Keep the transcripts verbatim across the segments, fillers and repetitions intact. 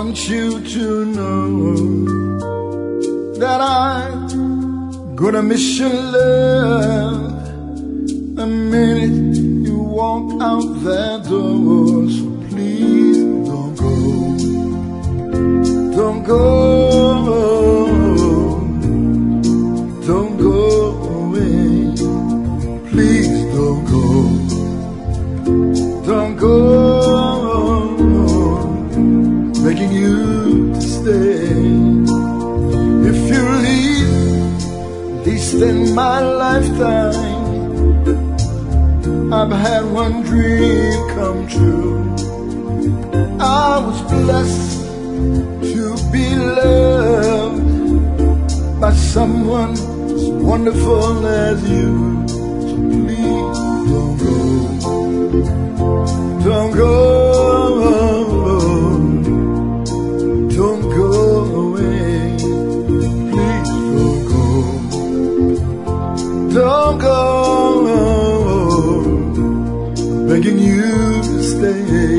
want you to know that I'm gonna miss your love the minute you walk out that door. So please don't go, don't go, don't go away. Please don't go, don't go. Begging you to stay. If you leave, at least in my lifetime, I've had one dream come true. I was blessed to be loved by someone as wonderful as you. So please don't go, don't go. Don't go away, please don't go, don't go, I'm begging you to stay,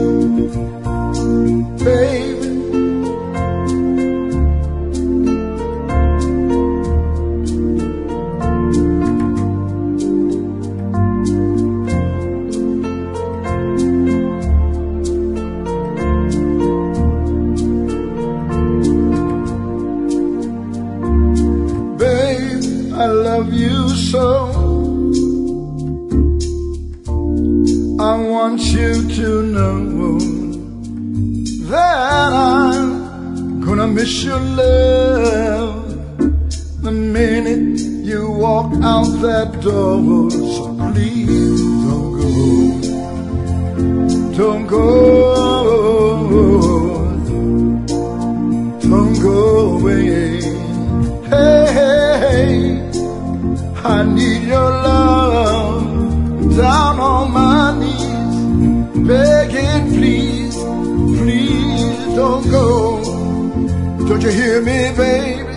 baby. I love you so. I want you to know that I'm gonna miss your love the minute you walk out that door. So please don't go, don't go, don't go away. Hey, hey, hey. I need your love down on my knees, begging please, please don't go. Don't you hear me, babe?